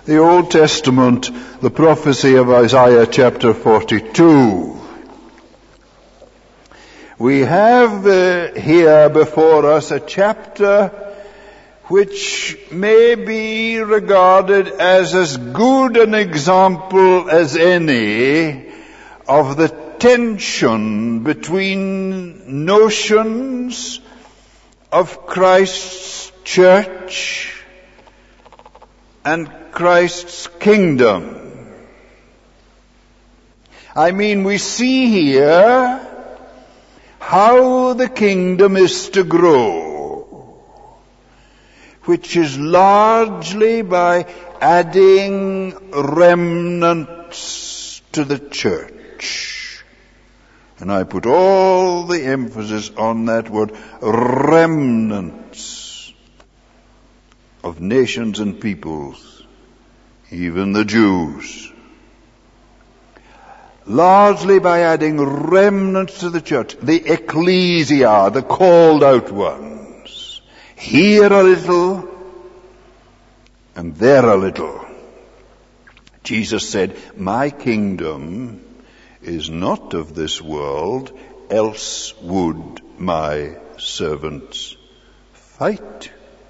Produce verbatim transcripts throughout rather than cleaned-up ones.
the Old Testament, the prophecy of Isaiah chapter forty-two. We have uh, here before us a chapter which may be regarded as as good an example as any of the tension between notions of Christ's church and Christ's kingdom. I mean, we see here how the kingdom is to grow, which is largely by adding remnants to the church. And I put all the emphasis on that word, remnants of nations and peoples, even the Jews. Largely by adding remnants to the church, the ecclesia, the called out ones. Here a little, and there a little. Jesus said, my kingdom is not of this world, else would my servants fight.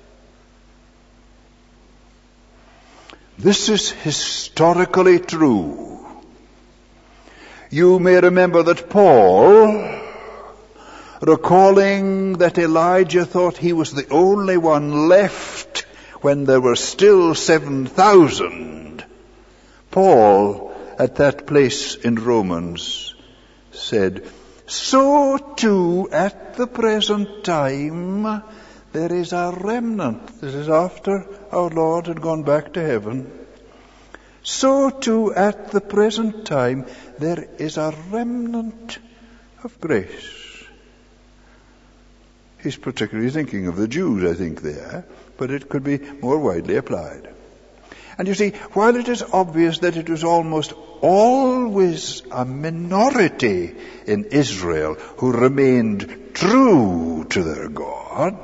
This is historically true. You may remember that Paul, recalling that Elijah thought he was the only one left when there were still seven thousand, Paul, at that place in Romans, said, so too at the present time there is a remnant. This is after our Lord had gone back to heaven. So too at the present time there is a remnant of grace. He's particularly thinking of the Jews, I think, there, but it could be more widely applied. And you see, while it is obvious that it was almost always a minority in Israel who remained true to their God,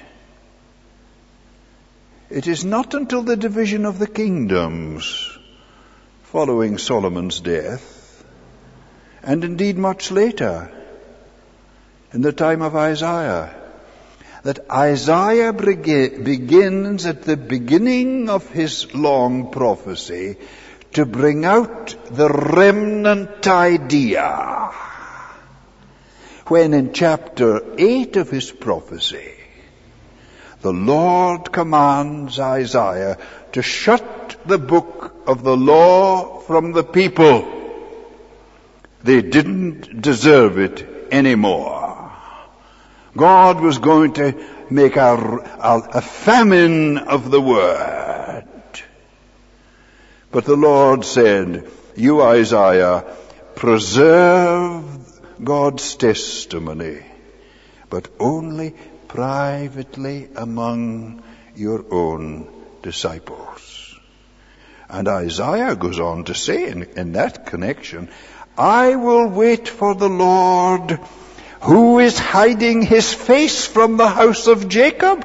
it is not until the division of the kingdoms following Solomon's death, and indeed much later, in the time of Isaiah, that Isaiah begins at the beginning of his long prophecy to bring out the remnant idea, when in chapter eight of his prophecy, the Lord commands Isaiah to shut the book of the law from the people. They didn't deserve it anymore. God was going to make a, a, a famine of the word. But the Lord said, you, Isaiah, preserve God's testimony, but only privately among your own disciples. And Isaiah goes on to say in, in that connection, I will wait for the Lord who is hiding his face from the house of Jacob.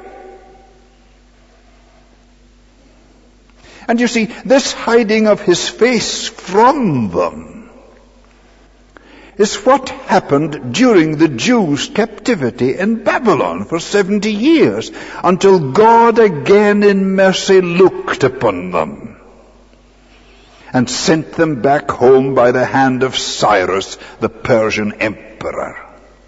And you see, this hiding of his face from them is what happened during the Jews' captivity in Babylon for seventy years, until God again in mercy looked upon them and sent them back home by the hand of Cyrus, the Persian emperor.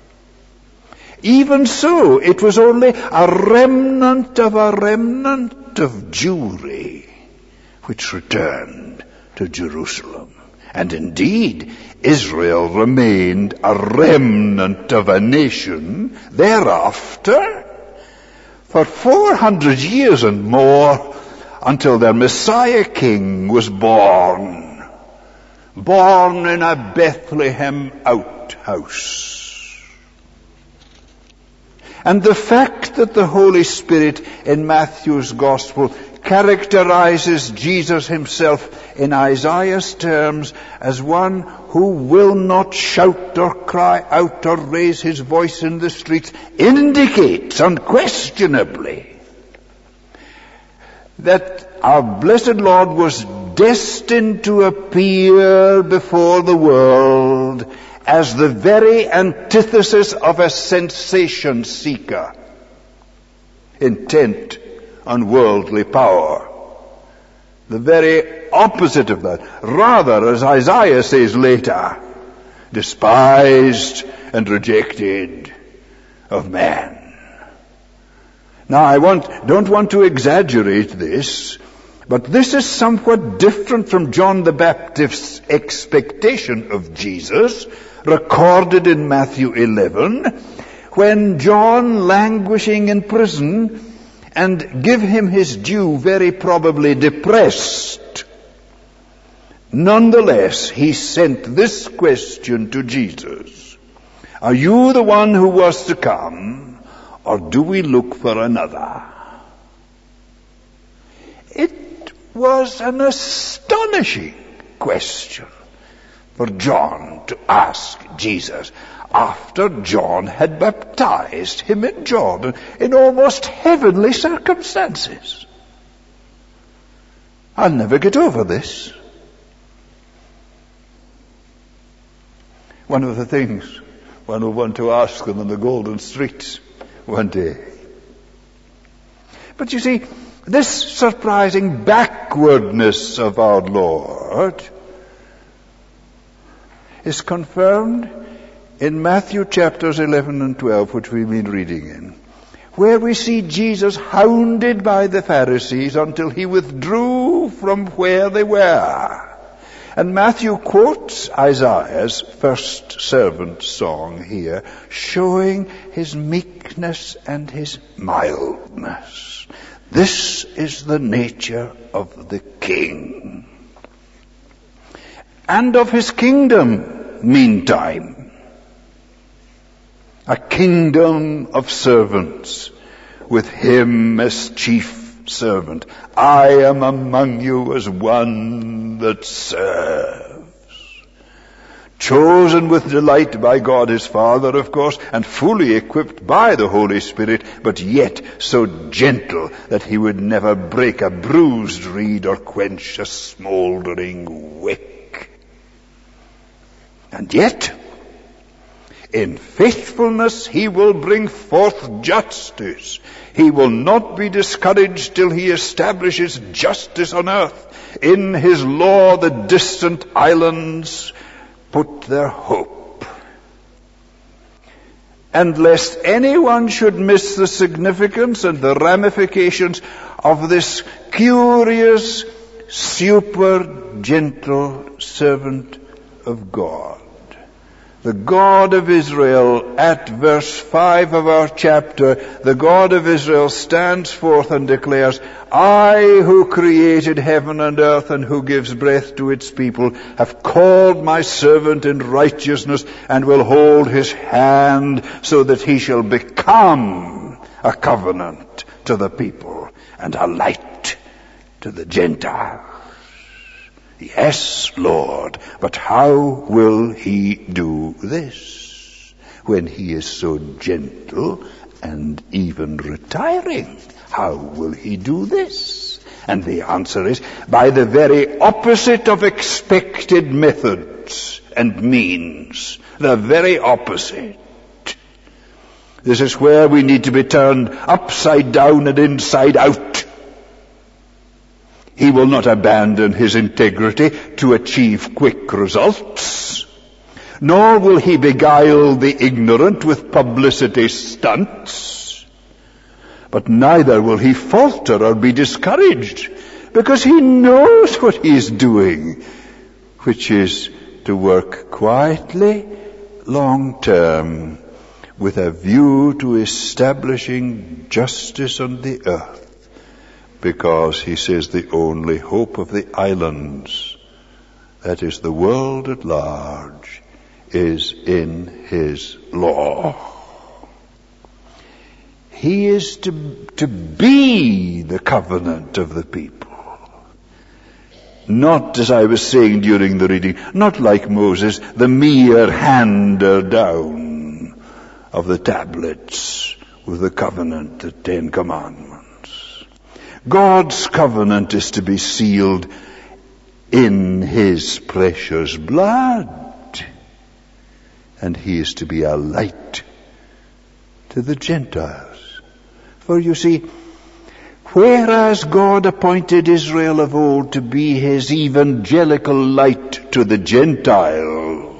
Even so, it was only a remnant of a remnant of Jewry which returned to Jerusalem. And indeed, Israel remained a remnant of a nation thereafter for four hundred years and more, until their Messiah King was born. Born in a Bethlehem outhouse. And the fact that the Holy Spirit in Matthew's Gospel characterizes Jesus himself in Isaiah's terms as one who will not shout or cry out or raise his voice in the streets indicates unquestionably that our blessed Lord was destined to appear before the world as the very antithesis of a sensation seeker, intent on worldly power. The very opposite of that. Rather, as Isaiah says later, despised and rejected of man. Now, I want, don't want to exaggerate this, but this is somewhat different from John the Baptist's expectation of Jesus, recorded in Matthew eleven, when John, languishing in prison, and give him his due, very probably depressed, nonetheless, he sent this question to Jesus: are you the one who was to come, or do we look for another? It was an astonishing question for John to ask Jesus after John had baptized him in Jordan in almost heavenly circumstances. I'll never get over this. One of the things one will want to ask them in the golden streets one day. But you see, this surprising backwardness of our Lord is confirmed in Matthew chapters eleven and twelve, which we've been reading in, where we see Jesus hounded by the Pharisees until he withdrew from where they were. And Matthew quotes Isaiah's first servant song here, showing his meekness and his mildness. This is the nature of the King. And of his kingdom, meantime. A kingdom of servants, with him as chief servant. I am among you as one that serves. Chosen with delight by God his Father, of course, and fully equipped by the Holy Spirit, but yet so gentle that he would never break a bruised reed or quench a smouldering wick. And yet, in faithfulness he will bring forth justice. He will not be discouraged till he establishes justice on earth. In his law the distant islands put their hope. And lest anyone should miss the significance and the ramifications of this curious, super gentle servant of God, the God of Israel, at verse five of our chapter, the God of Israel stands forth and declares, I who created heaven and earth and who gives breath to its people have called my servant in righteousness and will hold his hand so that he shall become a covenant to the people and a light to the Gentiles. Yes, Lord, but how will he do this when he is so gentle and even retiring? How will he do this? And the answer is by the very opposite of expected methods and means. The very opposite. This is where we need to be turned upside down and inside out. He will not abandon his integrity to achieve quick results, nor will he beguile the ignorant with publicity stunts, but neither will he falter or be discouraged, because he knows what he is doing, which is to work quietly, long term, with a view to establishing justice on the earth. Because, he says, the only hope of the islands, that is the world at large, is in his law. He is to, to be the covenant of the people. Not, as I was saying during the reading, not like Moses, the mere hander down of the tablets with the covenant, the Ten Commandments. God's covenant is to be sealed in his precious blood, and he is to be a light to the Gentiles. For you see, whereas God appointed Israel of old to be his evangelical light to the Gentiles,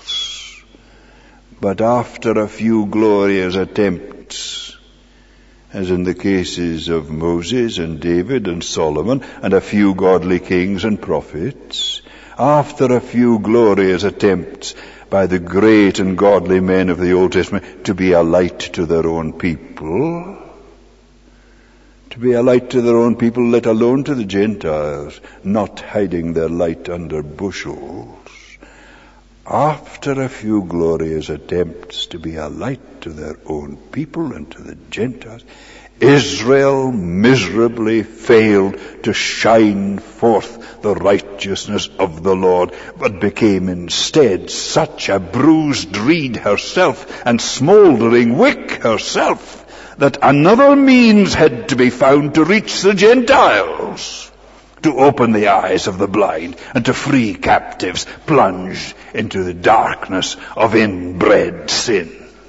but after a few glorious attempts, as in the cases of Moses and David and Solomon and a few godly kings and prophets, after a few glorious attempts by the great and godly men of the Old Testament to be a light to their own people, to be a light to their own people, let alone to the Gentiles, not hiding their light under bushels, after a few glorious attempts to be a light to their own people and to the Gentiles, Israel miserably failed to shine forth the righteousness of the Lord, but became instead such a bruised reed herself and smouldering wick herself that another means had to be found to reach the Gentiles, to open the eyes of the blind, and to free captives plunged into the darkness of inbred sin.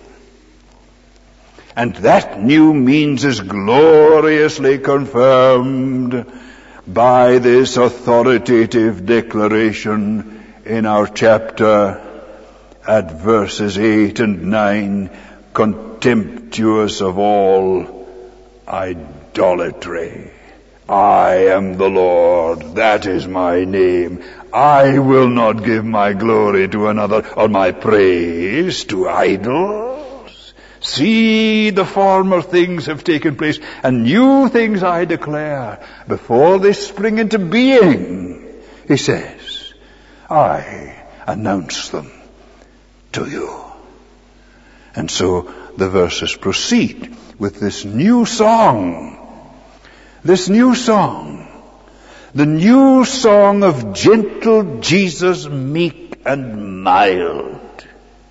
And that new means is gloriously confirmed by this authoritative declaration in our chapter at verses eight and nine, contemptuous of all idolatry. I am the Lord, that is my name. I will not give my glory to another, or my praise to idols. See, the former things have taken place, and new things I declare. Before they spring into being, he says, I announce them to you. And so the verses proceed with this new song. This new song, the new song of gentle Jesus, meek and mild,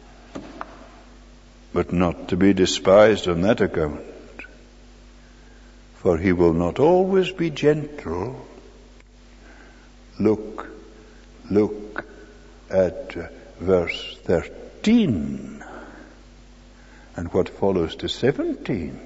but not to be despised on that account, for he will not always be gentle. Look, look at verse thirteen and what follows to seventeen.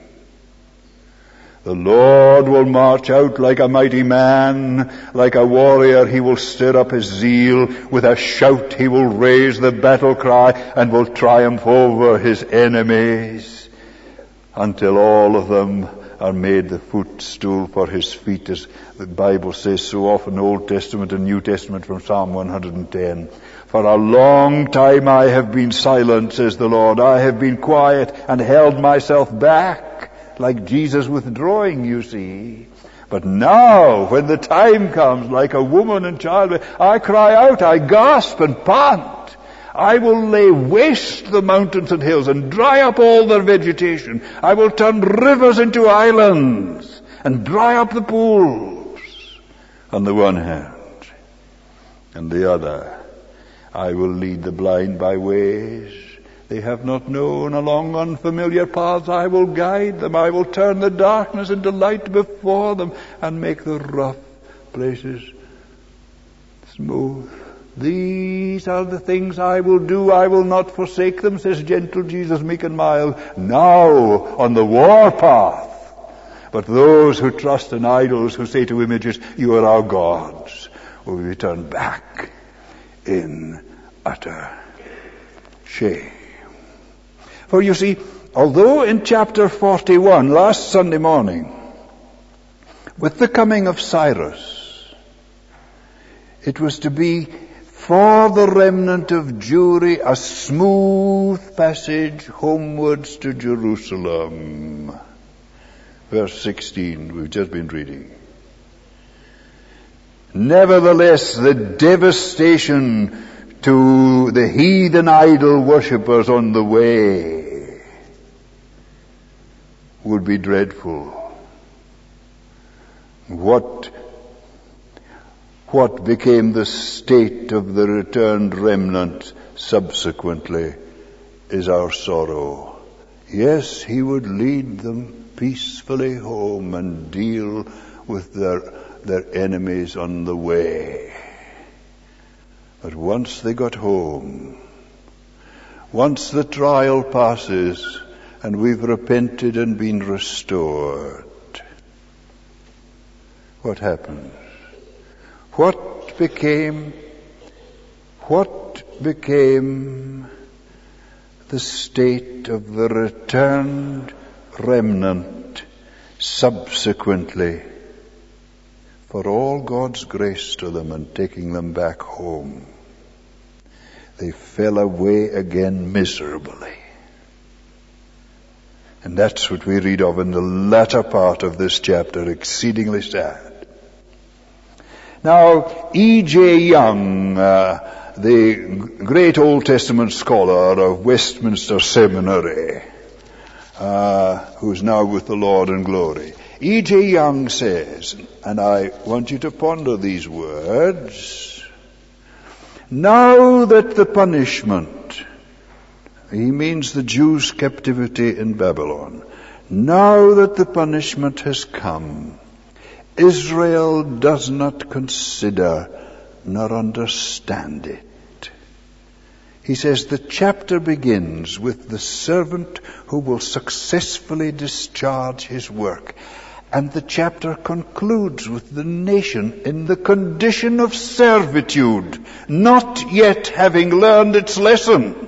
The Lord will march out like a mighty man, like a warrior he will stir up his zeal. With a shout he will raise the battle cry and will triumph over his enemies, until all of them are made the footstool for his feet, as the Bible says so often, Old Testament and New Testament, from Psalm one hundred ten. For a long time I have been silent, says the Lord. I have been quiet and held myself back, like Jesus withdrawing, you see. But now, when the time comes, like a woman in childbirth, I cry out, I gasp and pant. I will lay waste the mountains and hills and dry up all their vegetation. I will turn rivers into islands and dry up the pools. On the one hand, and the other, I will lead the blind by ways they have not known. Along unfamiliar paths I will guide them. I will turn the darkness into light before them and make the rough places smooth. These are the things I will do. I will not forsake them, says gentle Jesus, meek and mild, now on the war path. But those who trust in idols, who say to images, you are our gods, will be turned back in utter shame. For you see, although in chapter forty-one, last Sunday morning, with the coming of Cyrus, it was to be for the remnant of Jewry a smooth passage homewards to Jerusalem. Verse sixteen, we've just been reading. Nevertheless, the devastation to the heathen idol worshippers on the way would be dreadful. What, what became the state of the returned remnant subsequently is our sorrow. Yes, he would lead them peacefully home and deal with their, their enemies on the way. But once they got home, once the trial passes and we've repented and been restored, what happens? What became, what became the state of the returned remnant subsequently, for all God's grace to them and taking them back home? They fell away again miserably. And that's what we read of in the latter part of this chapter, exceedingly sad. Now, E J Young, uh, the great Old Testament scholar of Westminster Seminary, uh, who's now with the Lord in glory, E J Young says, and I want you to ponder these words, now that the punishment, he means the Jews' captivity in Babylon, now that the punishment has come, Israel does not consider nor understand it. He says the chapter begins with the servant who will successfully discharge his work. And the chapter concludes with the nation in the condition of servitude, not yet having learned its lesson.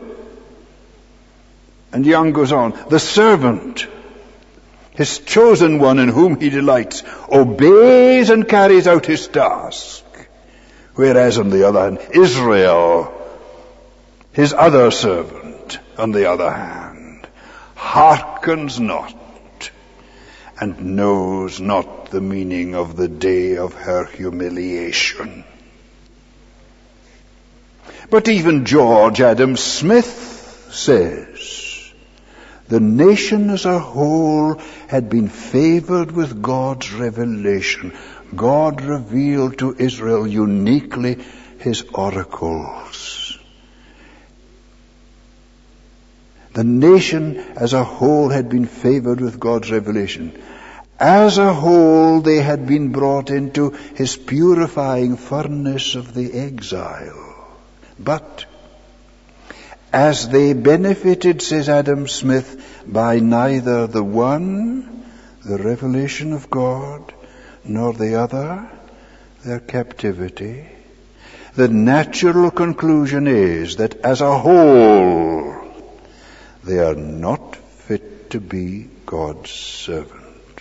And Young goes on, the servant, his chosen one in whom he delights, obeys and carries out his task. Whereas on the other hand, Israel, his other servant, on the other hand, hearkens not and knows not the meaning of the day of her humiliation. But even George Adam Smith says, the nation as a whole had been favored with God's revelation. God revealed to Israel uniquely his oracles. The nation as a whole had been favored with God's revelation. As a whole, they had been brought into his purifying furnace of the exile. But as they benefited, says Adam Smith, by neither the one, the revelation of God, nor the other, their captivity, the natural conclusion is that as a whole, they are not fit to be God's servant.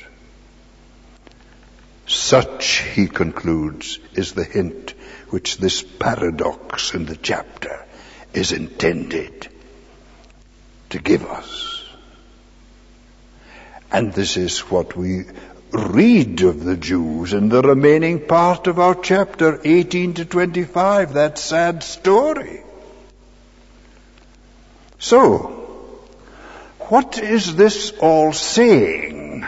Such, he concludes, is the hint which this paradox in the chapter is intended to give us. And this is what we read of the Jews in the remaining part of our chapter eighteen to twenty-five, that sad story. So, what is this all saying?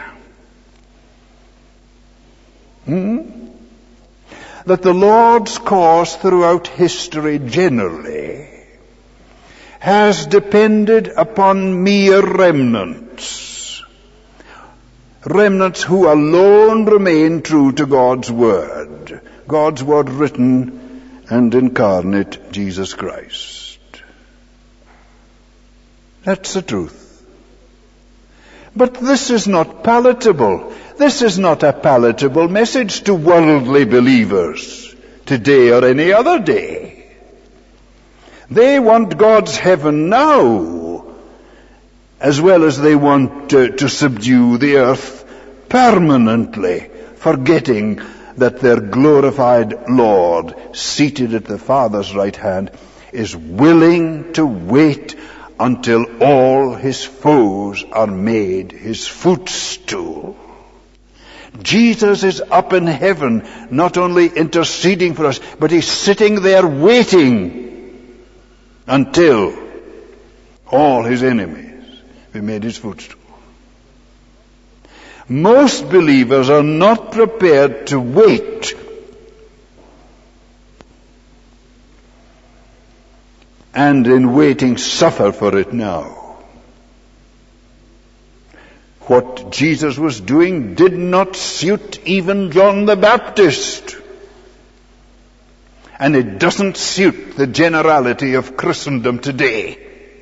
Hmm? That the Lord's course throughout history generally has depended upon mere remnants. Remnants who alone remain true to God's Word. God's Word written and incarnate, Jesus Christ. That's the truth. But this is not palatable. This is not a palatable message to worldly believers today or any other day. They want God's heaven now, as well as they want uh, to subdue the earth permanently, forgetting that their glorified Lord, seated at the Father's right hand, is willing to wait until all his foes are made his footstool. Jesus is up in heaven, not only interceding for us, but he's sitting there waiting until all his enemies be made his footstool. Most believers are not prepared to wait. And in waiting, suffer for it now. what Jesus was doing did not suit even John the Baptist. And it doesn't suit the generality of Christendom today.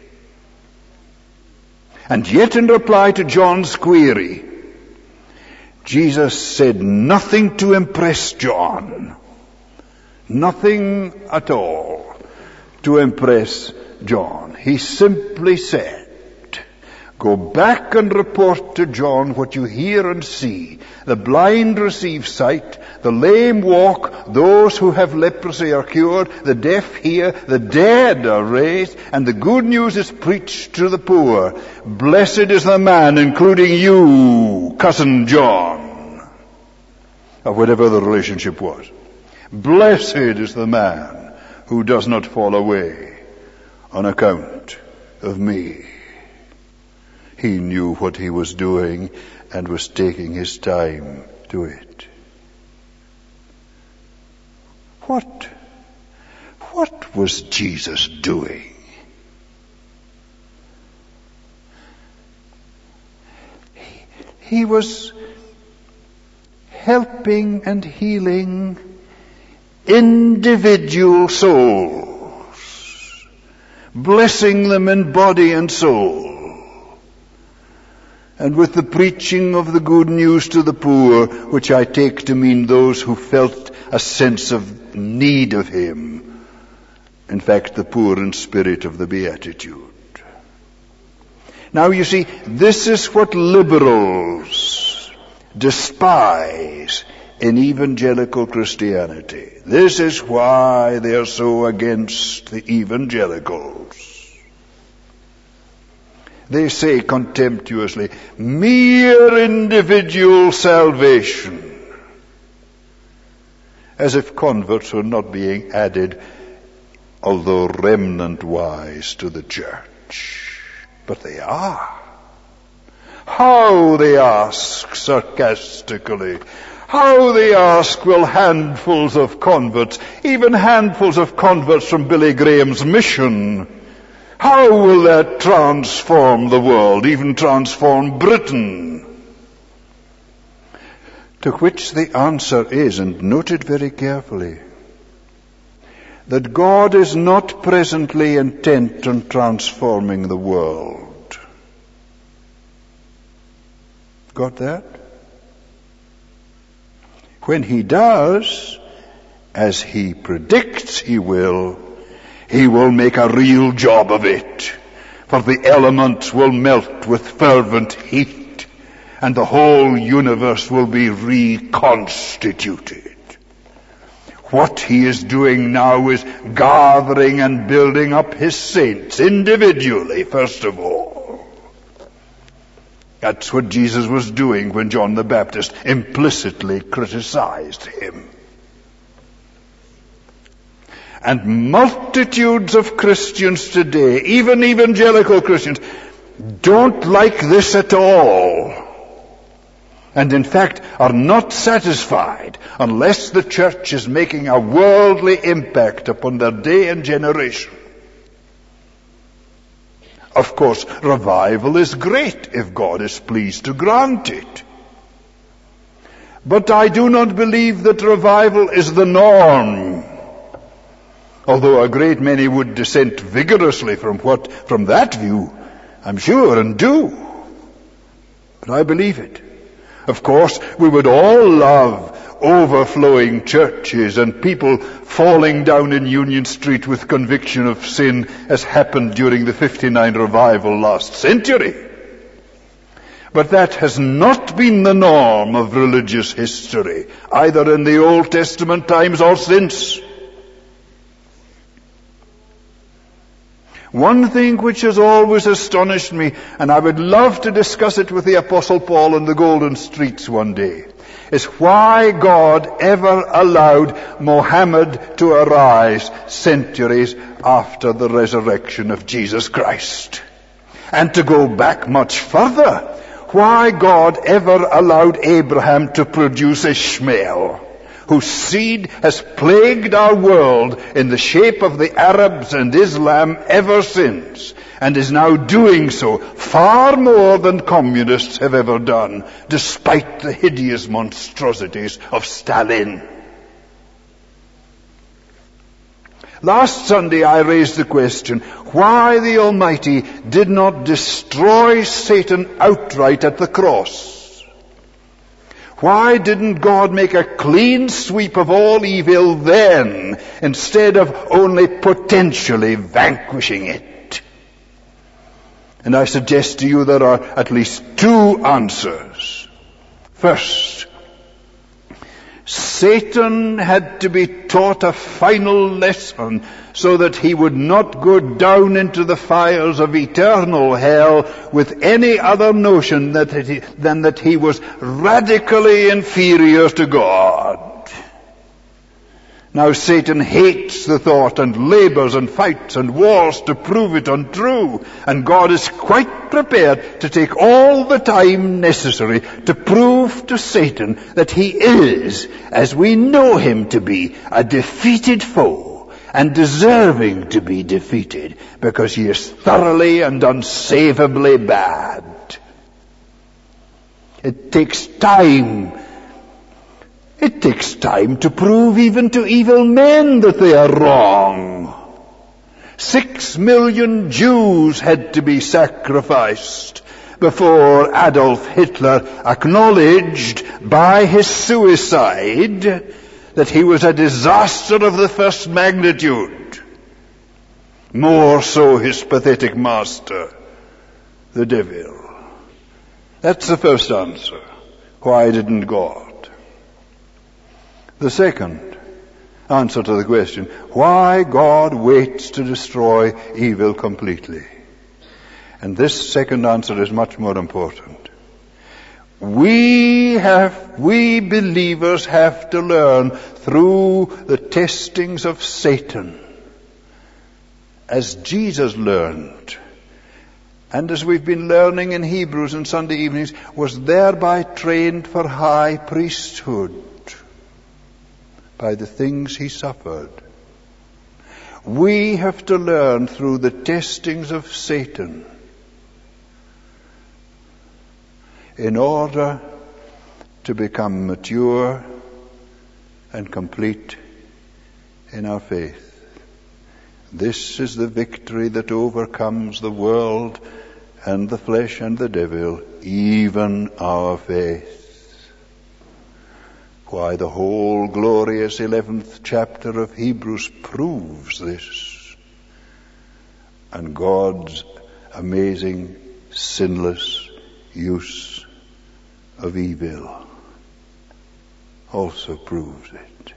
And yet, in reply to John's query, Jesus said nothing to impress John. Nothing at all to impress John. He simply said, go back and report to John what you hear and see. The blind receive sight, the lame walk, those who have leprosy are cured, the deaf hear, the dead are raised, and the good news is preached to the poor. Blessed is the man, including you, cousin John, or whatever the relationship was. Blessed is the man who does not fall away on account of me. He knew what he was doing and was taking his time to it. What, what was Jesus doing? He, he was helping and healing individual souls, blessing them in body and soul. And with the preaching of the good news to the poor, which I take to mean those who felt a sense of need of him. In fact, the poor in spirit of the Beatitude. Now you see, this is what liberals despise in evangelical Christianity. This is why they are so against the evangelicals. They say contemptuously, mere individual salvation, as if converts were not being added, although remnant-wise, to the church. But they are. How, they ask sarcastically, how, they ask, will handfuls of converts, even handfuls of converts from Billy Graham's mission, how will that transform the world, even transform Britain? To which the answer is, and note it very carefully, that God is not presently intent on transforming the world. Got that? When he does, as he predicts he will, he will make a real job of it, for the elements will melt with fervent heat, and the whole universe will be reconstituted. What he is doing now is gathering and building up his saints, individually, first of all. That's what Jesus was doing when John the Baptist implicitly criticized him. And multitudes of Christians today, even evangelical Christians, don't like this at all. And in fact are not satisfied unless the church is making a worldly impact upon their day and generation. Of course, revival is great if God is pleased to grant it. But I do not believe that revival is the norm. Although a great many would dissent vigorously from what, from that view, I'm sure, and do. But I believe it. Of course, we would all love overflowing churches and people falling down in Union Street with conviction of sin, as happened during the fifty-nine revival last century. But that has not been the norm of religious history, either in the Old Testament times or since. One thing which has always astonished me, and I would love to discuss it with the Apostle Paul in the Golden Streets one day, is why God ever allowed Mohammed to arise centuries after the resurrection of Jesus Christ. And to go back much further, why God ever allowed Abraham to produce Ishmael, whose seed has plagued our world in the shape of the Arabs and Islam ever since, and is now doing so far more than communists have ever done, despite the hideous monstrosities of Stalin. Last Sunday I raised the question why the Almighty did not destroy Satan outright at the cross. Why didn't God make a clean sweep of all evil then, instead of only potentially vanquishing it? And I suggest to you there are at least two answers. First, Satan had to be taught a final lesson so that he would not go down into the fires of eternal hell with any other notion that he, than that he was radically inferior to God. Now Satan hates the thought and labors and fights and wars to prove it untrue, and God is quite prepared to take all the time necessary to prove to Satan that he is, as we know him to be, a defeated foe and deserving to be defeated because he is thoroughly and unsavably bad. It takes time It takes time to prove even to evil men that they are wrong. Six million Jews had to be sacrificed before Adolf Hitler acknowledged by his suicide that he was a disaster of the first magnitude. More so his pathetic master, the devil. That's the first answer. Why didn't God? The second answer to the question, why God waits to destroy evil completely. And this second answer is much more important. We have, we believers have to learn through the testings of Satan, as Jesus learned, and as we've been learning in Hebrews on Sunday evenings, was thereby trained for high priesthood. By the things he suffered. We have to learn through the testings of Satan in order to become mature and complete in our faith. This is the victory that overcomes the world and the flesh and the devil, even our faith. Why, the whole glorious eleventh chapter of Hebrews proves this. And God's amazing, sinless use of evil also proves it.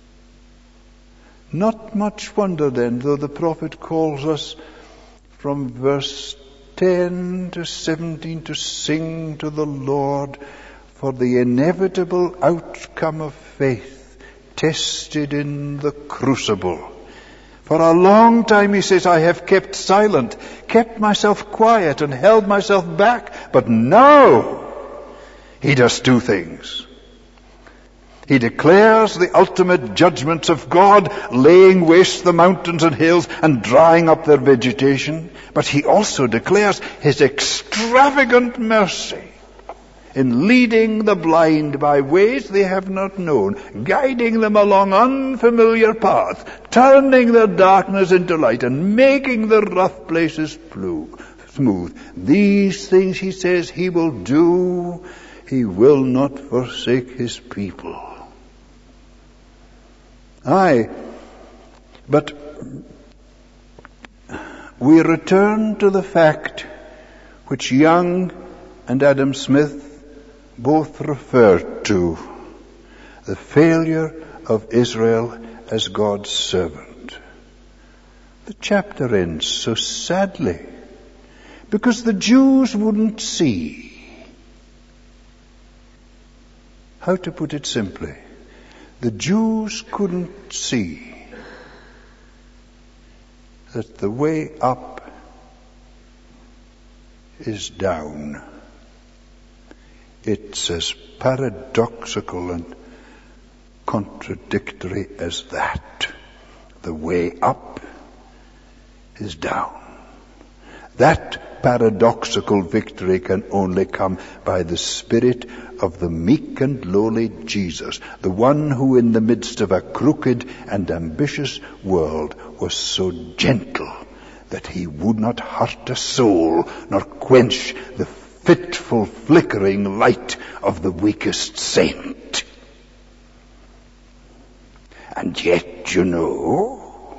Not much wonder then, though the prophet calls us from verse ten to seventeen to sing to the Lord for the inevitable outcome of faith tested in the crucible. For a long time, he says, I have kept silent, kept myself quiet and held myself back. But now, he does two things. He declares the ultimate judgments of God, laying waste the mountains and hills and drying up their vegetation. But he also declares his extravagant mercy in leading the blind by ways they have not known, guiding them along unfamiliar paths, turning their darkness into light, and making the rough places smooth. These things, he says, he will do. He will not forsake his people. Aye, but we return to the fact which Young and Adam Smith both referred to, the failure of Israel as God's servant. The chapter ends so sadly because the Jews wouldn't see. How to put it simply? The Jews couldn't see that the way up is down. It's as paradoxical and contradictory as that. The way up is down. That paradoxical victory can only come by the Spirit of the meek and lowly Jesus, the one who in the midst of a crooked and ambitious world was so gentle that he would not hurt a soul nor quench the fitful flickering light of the weakest saint. And yet, you know,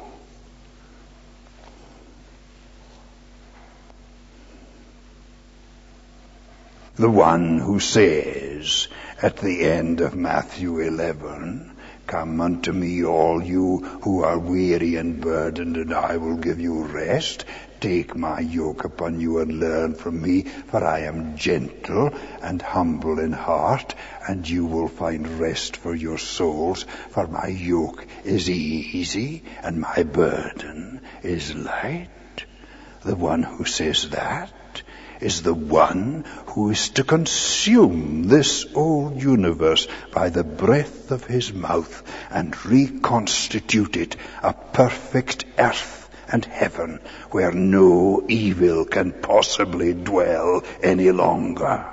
the one who says at the end of Matthew eleven, "Come unto me, all you who are weary and burdened, and I will give you rest. Take my yoke upon you and learn from me, for I am gentle and humble in heart, and you will find rest for your souls. For my yoke is easy and my burden is light." The one who says that is the one who is to consume this old universe by the breath of his mouth and reconstitute it a perfect earth and heaven where no evil can possibly dwell any longer.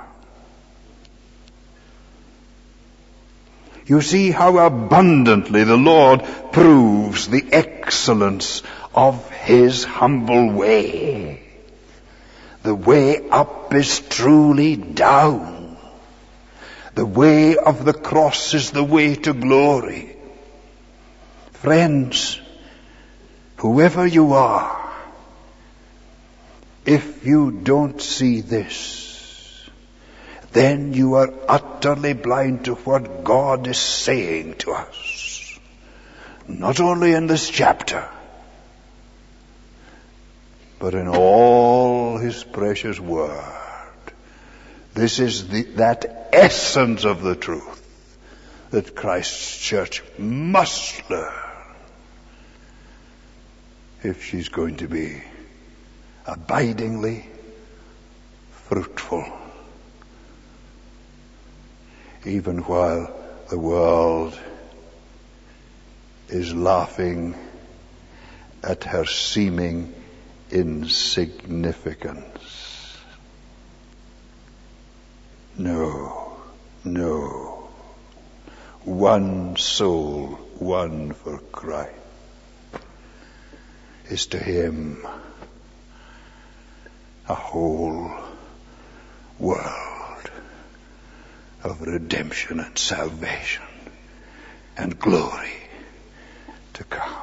You see how abundantly the Lord proves the excellence of his humble way. The way up is truly down. The way of the cross is the way to glory. Friends, whoever you are, if you don't see this, then you are utterly blind to what God is saying to us. Not only in this chapter, but in all his precious word. This is the, that essence of the truth that Christ's church must learn if she's going to be abidingly fruitful, even while the world is laughing at her seeming insignificance. No, no. One soul won for Christ is to him a whole world of redemption and salvation and glory to come.